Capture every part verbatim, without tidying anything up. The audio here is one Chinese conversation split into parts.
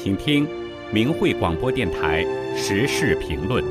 请听明慧广播电台时事评论。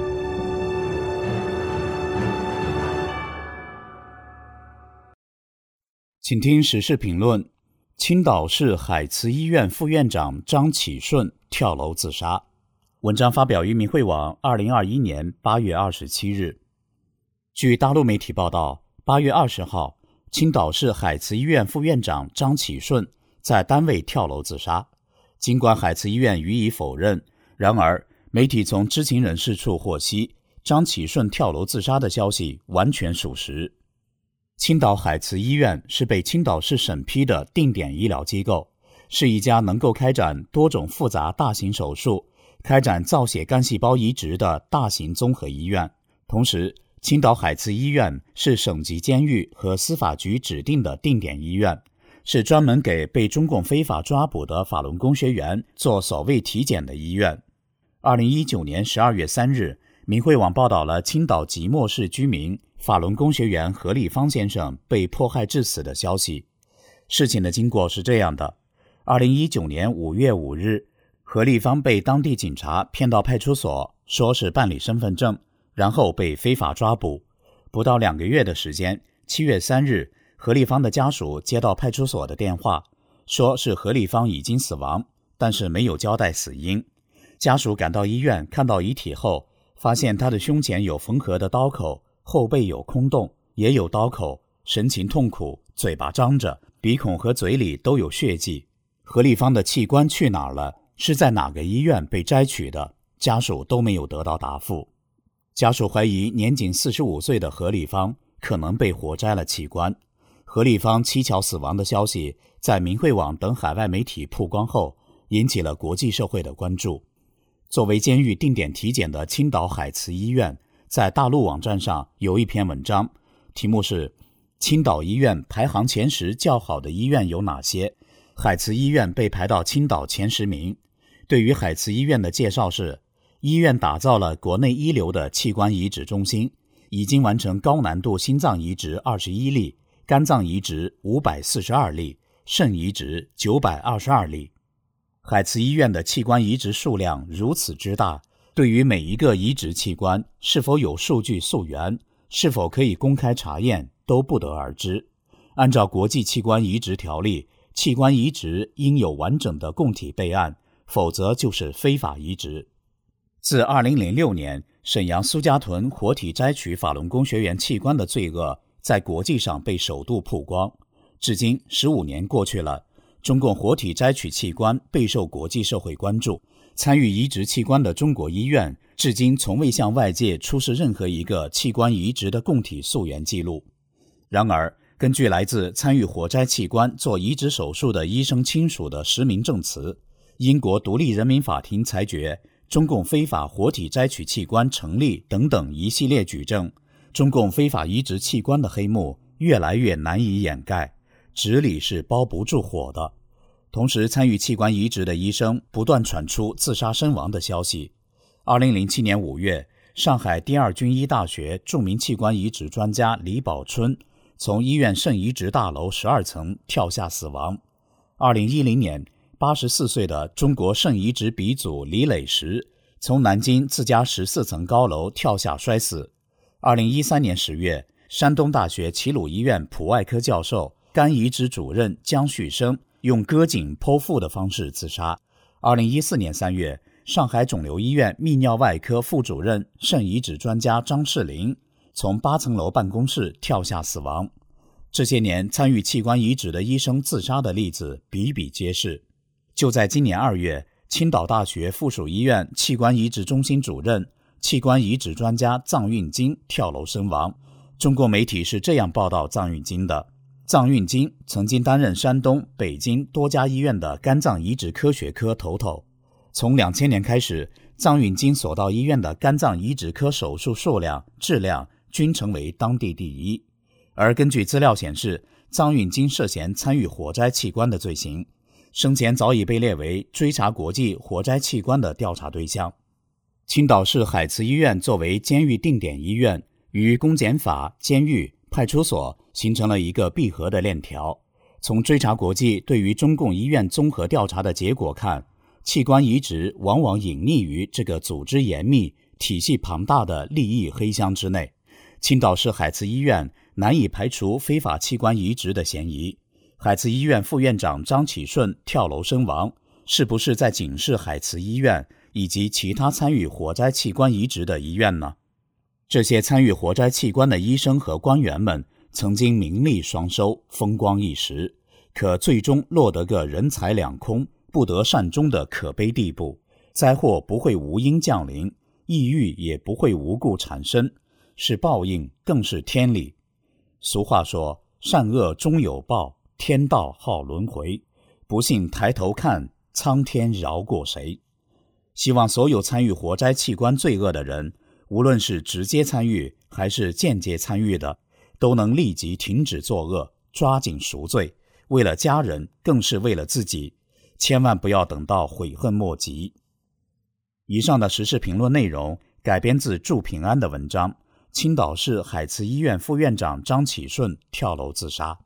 请听时事评论。青岛市海慈医院副院长张启顺跳楼自杀。文章发表于明慧网二零二一年八月二十七日。据大陆媒体报道，八月二十号，青岛市海慈医院副院长张启顺在单位跳楼自杀。尽管海慈医院予以否认，然而媒体从知情人士处获悉，张启顺跳楼自杀的消息完全属实。青岛海慈医院是被青岛市审批的定点医疗机构，是一家能够开展多种复杂大型手术、开展造血干细胞移植的大型综合医院。同时，青岛海慈医院是省级监狱和司法局指定的定点医院，是专门给被中共非法抓捕的法轮功学员做所谓体检的医院。二零一九年十二月三日，明慧网报道了青岛即墨市居民法轮功学员何立芳先生被迫害致死的消息。事情的经过是这样的：二零一九年五月五日，何立芳被当地警察骗到派出所，说是办理身份证，然后被非法抓捕。不到两个月的时间，七月三日，何立芳的家属接到派出所的电话，说是何立芳已经死亡，但是没有交代死因。家属赶到医院，看到遗体后，发现他的胸前有缝合的刀口，后背有空洞，也有刀口，神情痛苦，嘴巴张着，鼻孔和嘴里都有血迹。何立芳的器官去哪儿了？是在哪个医院被摘取的？家属都没有得到答复。家属怀疑年仅四十五岁的何立芳可能被活摘了器官。何立芳蹊跷死亡的消息在明慧网等海外媒体曝光后，引起了国际社会的关注。作为监狱定点体检的青岛海慈医院，在大陆网站上有一篇文章，题目是青岛医院排行前十较好的医院有哪些？海慈医院被排到青岛前十名。对于海慈医院的介绍是，医院打造了国内一流的器官移植中心，已经完成高难度心脏移植二十一例，肝脏移植五百四十二例，肾移植九百二十二例。海慈医院的器官移植数量如此之大，对于每一个移植器官是否有数据溯源，是否可以公开查验，都不得而知。按照国际器官移植条例，器官移植应有完整的供体备案，否则就是非法移植。自二零零六年沈阳苏家屯活体摘取法轮功学员器官的罪恶在国际上被首度曝光，至今十五年过去了，中共活体摘取器官备受国际社会关注。参与移植器官的中国医院至今从未向外界出示任何一个器官移植的供体溯源记录。然而，根据来自参与活摘器官做移植手术的医生亲属的实名证词，英国独立人民法庭裁决中共非法活体摘取器官成立等等一系列举证，中共非法移植器官的黑幕越来越难以掩盖，纸里是包不住火的。同时，参与器官移植的医生不断传出自杀身亡的消息。二零零七年五月，上海第二军医大学著名器官移植专家李宝春从医院肾移植大楼十二层跳下死亡。二零一零年，八十四岁的中国肾移植鼻祖李磊石从南京自家十四层高楼跳下摔死。二零一三年十月，山东大学齐鲁医院普外科教授、肝移植主任江旭生用割颈剖腹的方式自杀。二零一四年三月，上海肿瘤医院泌尿外科副主任、肾移植专家张世林从八层楼办公室跳下死亡。这些年，参与器官移植的医生自杀的例子比比皆是。就在今年二月，青岛大学附属医院器官移植中心主任、器官移植专家臧运金跳楼身亡。中国媒体是这样报道臧运金的：臧运金曾经担任山东、北京多家医院的肝脏移植科学科头头。从两千年开始，臧运金所到医院的肝脏移植科手术数量、质量均成为当地第一。而根据资料显示，臧运金涉嫌参与活摘器官的罪行，生前早已被列为追查国际活摘器官的调查对象。青岛市海慈医院作为监狱定点医院，与公检法、监狱、派出所形成了一个闭合的链条。从追查国际对于中共医院综合调查的结果看， 器官移植往往隐匿于这个组织严密、体系庞大的利益黑箱之内。青岛市海慈医院难以排除非法器官移植的嫌疑。海慈医院副院长张启顺跳楼身亡，是不是在警示海慈医院以及其他参与火灾器官移植的医院呢？这些参与火灾器官的医生和官员们曾经名利双收，风光一时，可最终落得个人财两空、不得善终的可悲地步。灾祸不会无因降临，抑郁也不会无故产生，是报应，更是天理。俗话说，善恶终有报，天道好轮回，不信抬头看，苍天饶过谁。希望所有参与火灾器官罪恶的人，无论是直接参与还是间接参与的，都能立即停止作恶，抓紧赎罪，为了家人，更是为了自己，千万不要等到悔恨莫及。以上的时事评论内容改编自祝平安的文章，青岛市海慈医院副院长张启顺跳楼自杀。